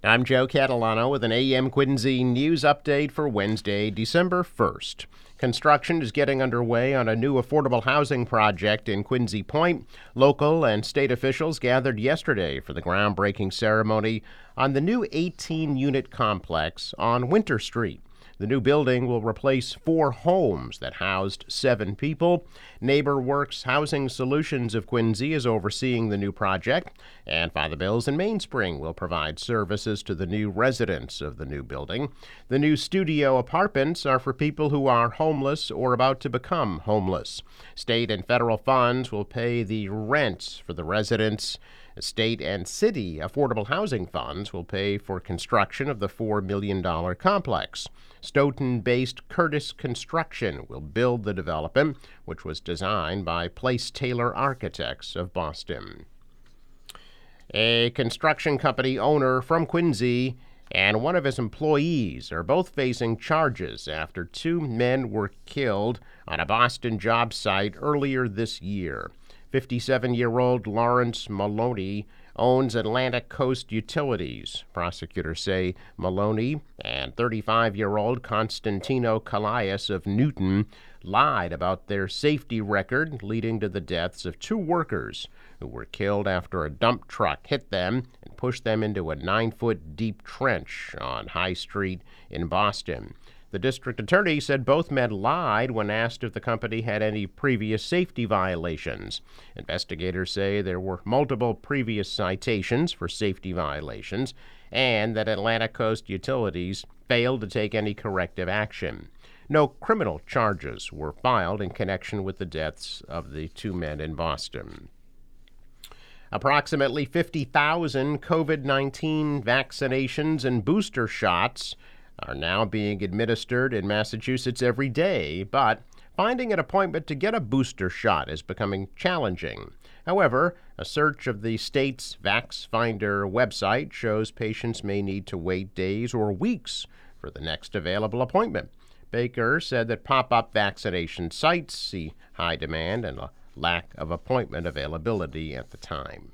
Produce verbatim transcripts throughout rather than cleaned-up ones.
I'm Joe Catalano with an A M Quincy news update for Wednesday, December first. Construction is getting underway on a new affordable housing project in Quincy Point. Local and state officials gathered yesterday for the groundbreaking ceremony on the new eighteen-unit complex on Winter Street. The new building will replace four homes that housed seven people. NeighborWorks Housing Solutions of Quincy is overseeing the new project, and Father Bill's in Mainspring will provide services to the new residents of the new building. The new studio apartments are for people who are homeless or about to become homeless. State and federal funds will pay the rent for the residents. State and city affordable housing funds will pay for construction of the four million dollars complex. Stoughton-based Curtis Construction will build the development, which was designed by Place Taylor Architects of Boston. A construction company owner from Quincy and one of his employees are both facing charges after two men were killed on a Boston job site earlier this year. fifty-seven-year-old Lawrence Maloney owns Atlantic Coast Utilities. Prosecutors say Maloney and thirty-five-year-old Constantino Calais of Newton lied about their safety record, leading to the deaths of two workers who were killed after a dump truck hit them and pushed them into a nine-foot deep trench on High Street in Boston. The district attorney said both men lied when asked if the company had any previous safety violations. Investigators say there were multiple previous citations for safety violations and that Atlantic Coast Utilities failed to take any corrective action. No criminal charges were filed in connection with the deaths of the two men in Boston. Approximately fifty thousand COVID nineteen vaccinations and booster shots are now being administered in Massachusetts every day, but finding an appointment to get a booster shot is becoming challenging. However, a search of the state's VaxFinder website shows patients may need to wait days or weeks for the next available appointment. Baker said that pop-up vaccination sites see high demand and a lack of appointment availability at the time.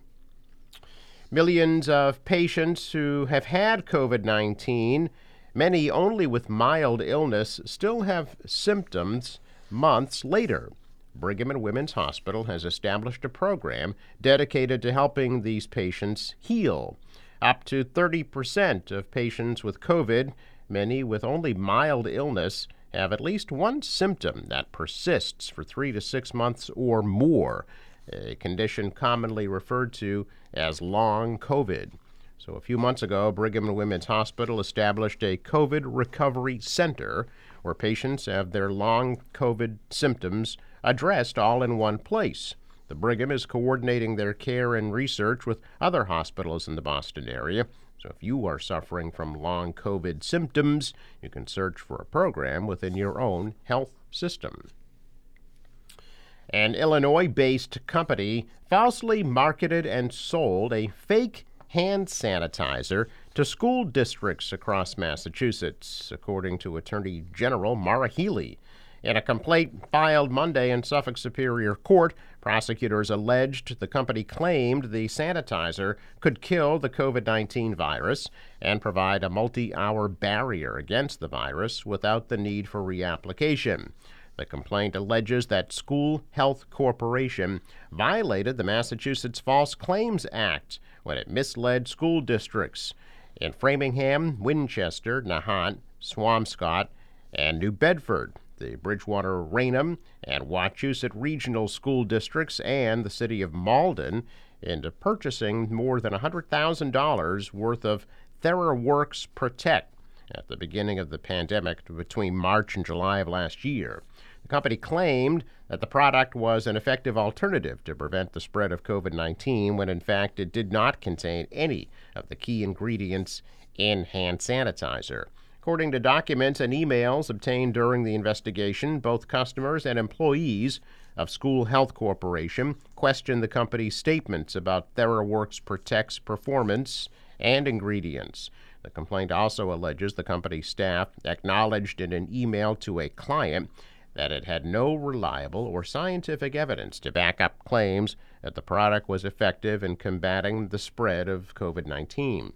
Millions of patients who have had COVID nineteen, many only with mild illness, still have symptoms months later. Brigham and Women's Hospital has established a program dedicated to helping these patients heal. Up to thirty percent of patients with COVID, many with only mild illness, have at least one symptom that persists for three to six months or more, a condition commonly referred to as long COVID. So a few months ago, Brigham and Women's Hospital established a COVID recovery center where patients have their long COVID symptoms addressed all in one place. The Brigham is coordinating their care and research with other hospitals in the Boston area. So if you are suffering from long COVID symptoms, you can search for a program within your own health system. An Illinois-based company falsely marketed and sold a fake hand sanitizer to school districts across Massachusetts, according to Attorney General Maura Healey. In a complaint filed Monday in Suffolk Superior Court, prosecutors alleged the company claimed the sanitizer could kill the COVID nineteen virus and provide a multi-hour barrier against the virus without the need for reapplication. The complaint alleges that School Health Corporation violated the Massachusetts False Claims Act when it misled school districts in Framingham, Winchester, Nahant, Swampscott, and New Bedford, the Bridgewater, Raynham, and Wachusett Regional School Districts, and the city of Malden into purchasing more than one hundred thousand dollars worth of TheraWorks Protect at the beginning of the pandemic between March and July of last year. The company claimed that the product was an effective alternative to prevent the spread of COVID nineteen when in fact it did not contain any of the key ingredients in hand sanitizer. According to documents and emails obtained during the investigation, both customers and employees of School Health Corporation questioned the company's statements about TheraWorks Protect's performance and ingredients. The complaint also alleges the company's staff acknowledged in an email to a client that it had no reliable or scientific evidence to back up claims that the product was effective in combating the spread of COVID nineteen.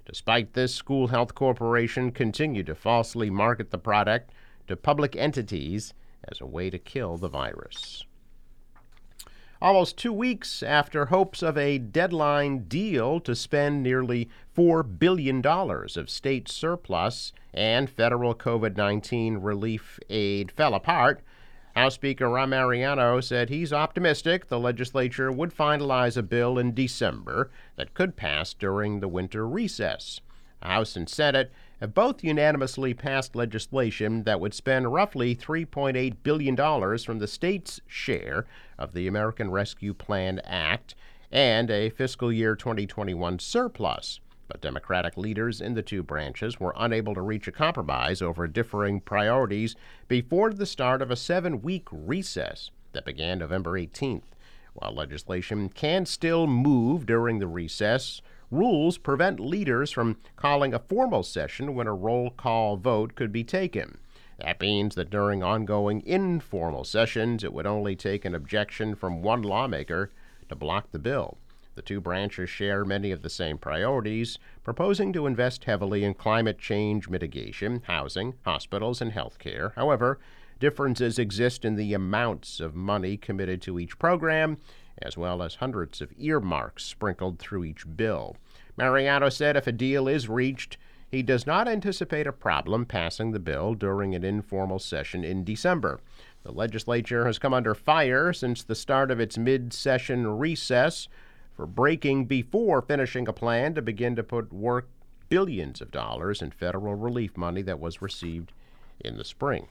Despite this, School Health Corporation continued to falsely market the product to public entities as a way to kill the virus. Almost two weeks after hopes of a deadline deal to spend nearly four billion dollars of state surplus and federal COVID nineteen relief aid fell apart, House Speaker Rahm Emanuel said he's optimistic the legislature would finalize a bill in December that could pass during the winter recess. The House and Senate have both unanimously passed legislation that would spend roughly three point eight billion dollars from the state's share of the American Rescue Plan Act and a fiscal year twenty twenty-one surplus. But Democratic leaders in the two branches were unable to reach a compromise over differing priorities before the start of a seven-week recess that began November eighteenth. While legislation can still move during the recess, rules prevent leaders from calling a formal session when a roll call vote could be taken. That means that during ongoing informal sessions, it would only take an objection from one lawmaker to block the bill. The two branches share many of the same priorities, proposing to invest heavily in climate change mitigation, housing, hospitals, and health care. However, differences exist in the amounts of money committed to each program, as well as hundreds of earmarks sprinkled through each bill. Mariano said if a deal is reached, he does not anticipate a problem passing the bill during an informal session in December. The legislature has come under fire since the start of its mid-session recess for breaking before finishing a plan to begin to put work billions of dollars in federal relief money that was received in the spring.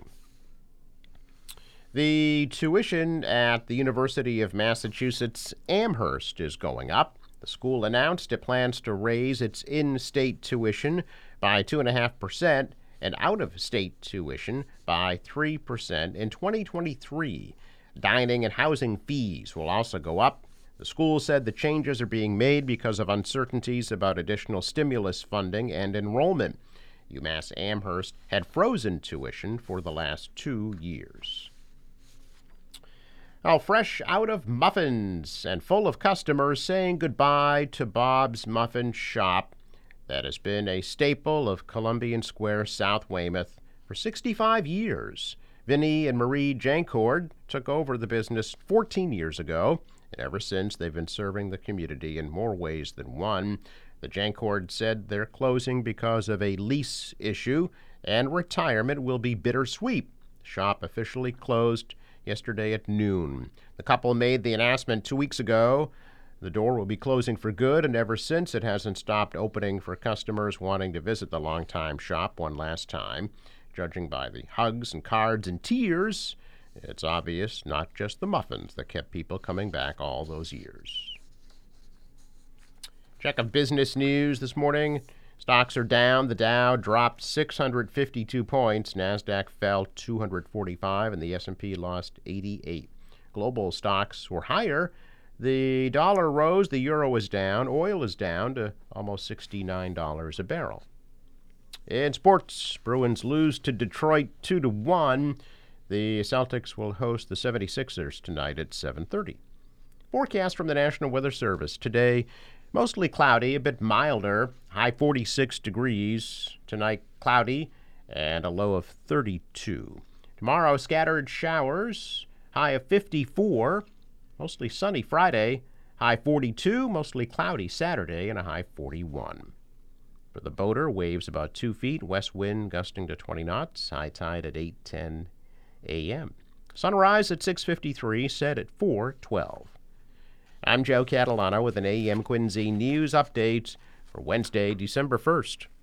The tuition at the University of Massachusetts Amherst is going up. The school announced it plans to raise its in-state tuition by two point five percent and out-of-state tuition by three percent in twenty twenty-three. Dining and housing fees will also go up. The school said the changes are being made because of uncertainties about additional stimulus funding and enrollment. UMass Amherst had frozen tuition for the last two years. Now, fresh out of muffins and full of customers saying goodbye to Bob's Muffin Shop that has been a staple of Columbian Square, South Weymouth, for sixty-five years. Vinnie and Marie Jancourt took over the business fourteen years ago, and ever since they've been serving the community in more ways than one. The Jancourt said they're closing because of a lease issue, and retirement will be bittersweet. The shop officially closed yesterday at noon. The couple made the announcement two weeks ago. The door will be closing for good, and ever since it hasn't stopped opening for customers wanting to visit the longtime shop one last time. Judging by the hugs and cards and tears, it's obvious not just the muffins that kept people coming back all those years. Check of business news this morning. Stocks are down. The Dow dropped six hundred fifty-two points. NASDAQ fell two hundred forty-five, and the S and P lost eighty-eight. Global stocks were higher. The dollar rose. The euro is down. Oil is down to almost sixty-nine dollars a barrel. In sports, Bruins lose to Detroit two to one. The Celtics will host the seventy-sixers tonight at seven thirty. Forecast from the National Weather Service. Today, mostly cloudy, a bit milder, high forty-six degrees. Tonight, cloudy and a low of thirty-two. Tomorrow, scattered showers, high of fifty-four. Mostly sunny Friday, high forty-two. Mostly cloudy Saturday and a high forty-one. For the boater, waves about two feet, west wind gusting to twenty knots, high tide at eight ten a.m. Sunrise at six fifty-three, set at four twelve. I'm Joe Catalano with an A M Quincy News Update for Wednesday, December first.